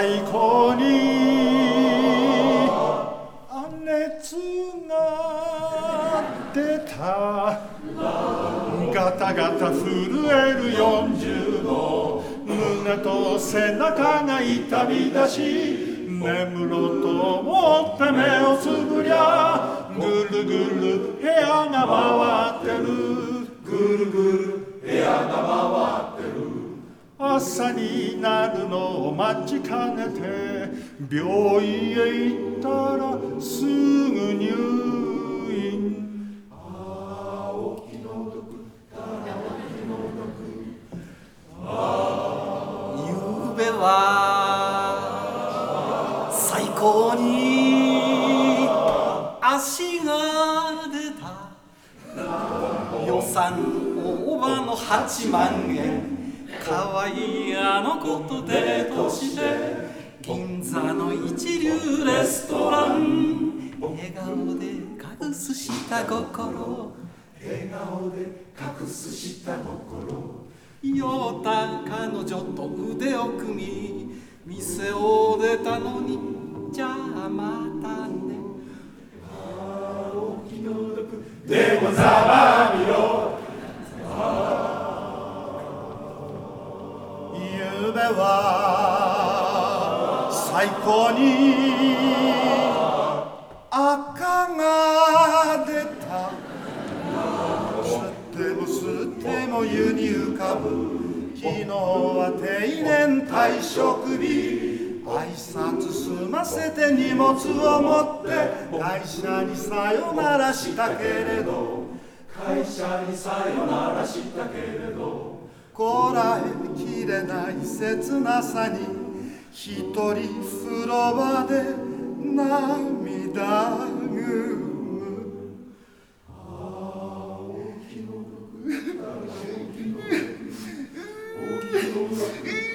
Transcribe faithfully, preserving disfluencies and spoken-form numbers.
最高に熱が出たガタガタ震えるよんじゅうど胸と背中が痛み出し眠ろうと思って目をつぶりゃぐるぐる部屋が回ってるぐるぐる部屋が回ってる朝になるのを待ちかねて病院へ行ったらすぐ入院ああお気の毒ゆうべは最高に足が出た予算大葉のはちまんえんかわいいあの子とデートして銀座の一流レストラン笑顔で隠す下心笑顔で隠す下心酔った彼女と腕を組み店を出たのにじゃあまたねああお気の毒でもざまみろゆうべは最高に赤が出た吸っても吸っても湯に浮かぶ昨日は定年退職日挨拶済ませて荷物を持って会社にさよならしたけれど会社にさよならしたけれどこらえきれない切なさに一人風呂場で涙ぐむああお気の毒お気の毒